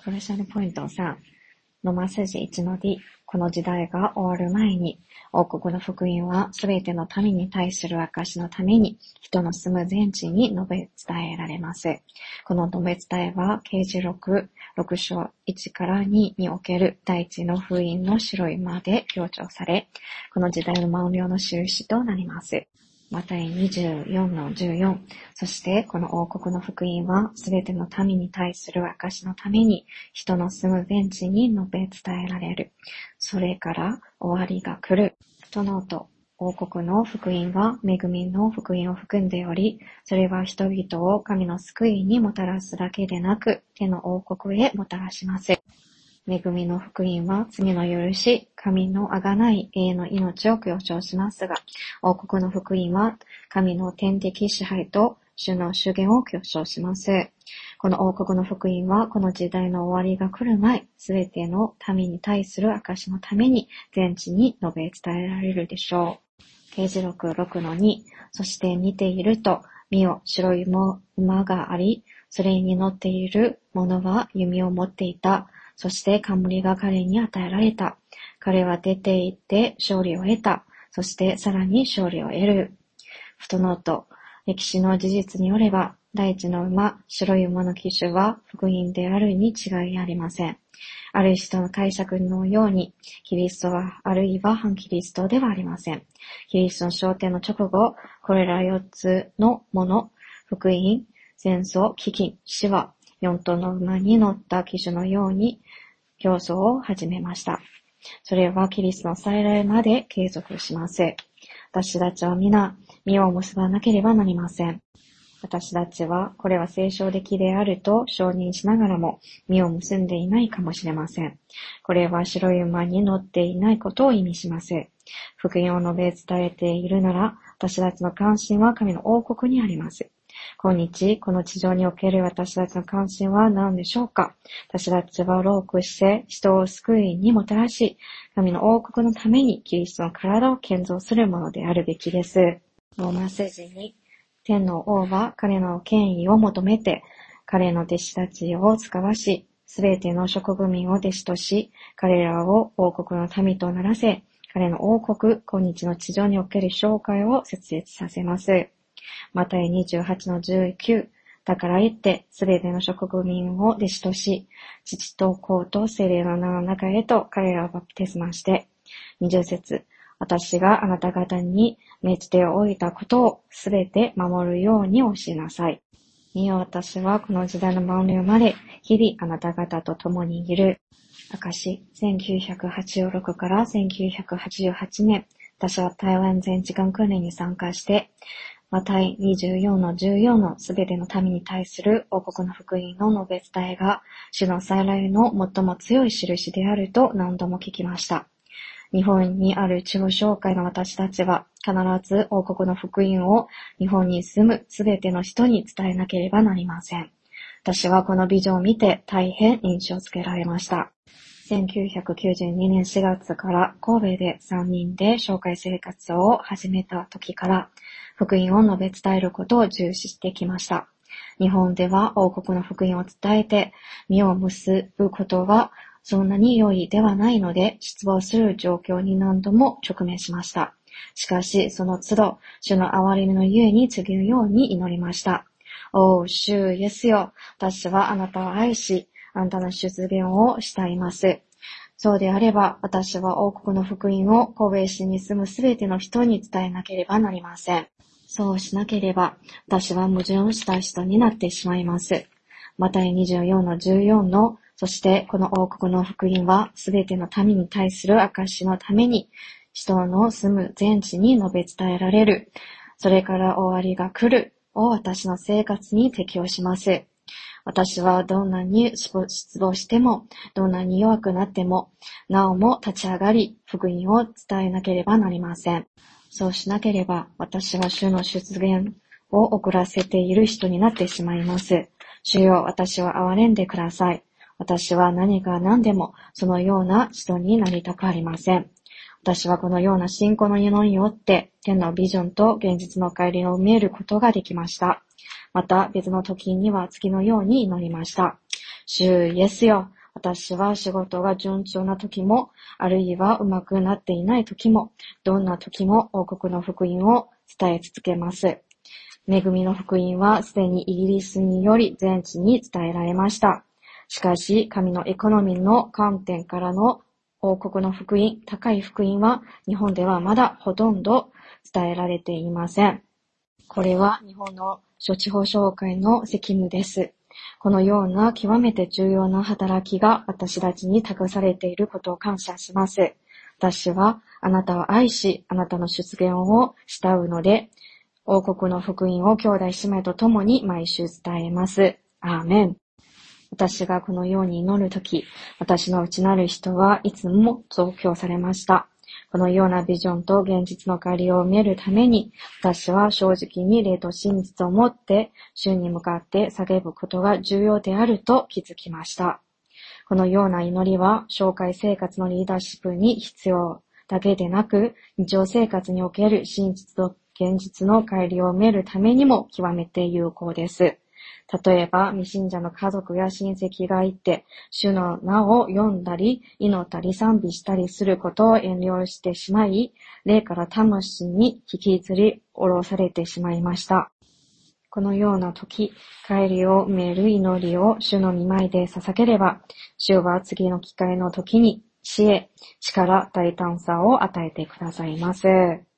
スペシャルポイント3、のメッセージ1の D、この時代が終わる前に、王国の福音はすべての民に対する証のために、人の住む全地に述べ伝えられます。この述べ伝えは、啓示録6章1から2における第一の封印の白いまで強調され、この時代の満了の印となります。マタイ24の14、そしてこの王国の福音はすべての民に対する証のために人の住む全地に述べ伝えられる。それから終わりが来る。その後、王国の福音は恵みの福音を含んでおり、それは人々を神の救いにもたらすだけでなく、天の王国へもたらします。恵みの福音は罪の許し、神の贖い、永遠の命を強調しますが、王国の福音は神の天的支配と主の主権を強調します。この王国の福音はこの時代の終わりが来る前、すべての民に対する証のために全地に述べ伝えられるでしょう。啓示録6の2、そして見ていると、見よ白い馬があり、それに乗っている者は弓を持っていた。そして冠が彼に与えられた。彼は出て行って勝利を得た。そしてさらに勝利を得る。フットノート。歴史の事実によれば、第一の馬、白い馬の騎手は福音であるに違いありません。ある人の解釈のように、キリストはあるいは反キリストではありません。キリストの昇天の直後、これら4つのもの、福音、戦争、飢饉、死は、4頭の馬に乗った騎手のように競争を始めました。それはキリストの再来まで継続します。私たちは皆、実を結ばなければなりません。私たちはこれは聖書的であると承認しながらも実を結んでいないかもしれません。これは白い馬に乗っていないことを意味します。福音を述べ伝えているなら、私たちの関心は神の王国にあります。今日、この地上における私たちの関心は何でしょうか。私たちは労苦して人を救いにもたらし、神の王国のためにキリストの体を建造するものであるべきです。ローマ聖人に、天の王は彼の権威を求めて、彼の弟子たちを使わし、すべての諸国民を弟子とし、彼らを王国の民とならせ、彼の王国、今日の地上における教会を設立させます。マタイ28の19、だから言って、すべての諸国民を弟子とし、父と子と聖霊の名の中へと彼らをバプテスマして、20節、私があなた方に命じておいたことをすべて守るように教えなさい。見よ、私はこの時代の満了まで日々あなた方と共にいる。証、1986から1988年、私は台湾全時間訓練に参加して、マタイ24の14のすべての民に対する王国の福音の述べ伝えが、主の再来の最も強い印であると何度も聞きました。日本にある地方教会の私たちは、必ず王国の福音を日本に住むすべての人に伝えなければなりません。私はこのビジョンを見て大変印象づけられました。1992年4月から神戸で3人で教会生活を始めた時から、福音を述べ伝えることを重視してきました。日本では王国の福音を伝えて実を結ぶことはそんなに良いではないので失望する状況に何度も直面しました。しかしその都度、主の憐れみのゆえに次のように祈りました。おう、主イエスよ、私はあなたを愛し、あなたの出現をしたいます。そうであれば、私は王国の福音を神戸市に住むすべての人に伝えなければなりません。そうしなければ、私は矛盾した人になってしまいます。マタイ24の14の、そしてこの王国の福音は、すべての民に対する証のために、人の住む全地に述べ伝えられる。それから終わりが来るを私の生活に適用します。私はどんなに失望しても、どんなに弱くなっても、なおも立ち上がり、福音を伝えなければなりません。そうしなければ、私は主の出現を遅らせている人になってしまいます。主よ、私は憐れんでください。私は何が何でも、そのような人になりたくありません。私はこのような信仰の祈りによって、天のビジョンと現実の帰りを見えることができました。また別の時には次のように祈りました。主イエスよ、 私は仕事が順調な時も、あるいはうまくなっていない時も、どんな時も王国の福音を伝え続けます。恵みの福音はすでにイギリスにより全地に伝えられました。しかし、神のエコノミーの観点からの王国の福音、高い福音は日本ではまだほとんど伝えられていません。これは日本の諸地方商会の責務です。このような極めて重要な働きが私たちに託されていることを感謝します。私はあなたを愛し、あなたの出現を慕うので、王国の福音を兄弟姉妹と共に毎週伝えます。アーメン。私がこのように祈るとき、私の内なる人はいつも増強されました。このようなビジョンと現実の帰りを見るために、私は正直に霊と真実を持って主に向かって叫ぶことが重要であると気づきました。このような祈りは、教会生活のリーダーシップに必要だけでなく、日常生活における真実と現実の帰りを見るためにも極めて有効です。例えば、未信者の家族や親戚がいて、主の名を読んだり、祈ったり賛美したりすることを遠慮してしまい、霊から魂に引きずり下ろされてしまいました。このような時、帰りを埋める祈りを主の御前で捧げれば、主は次の機会の時に知恵、力、大胆さを与えてくださいます。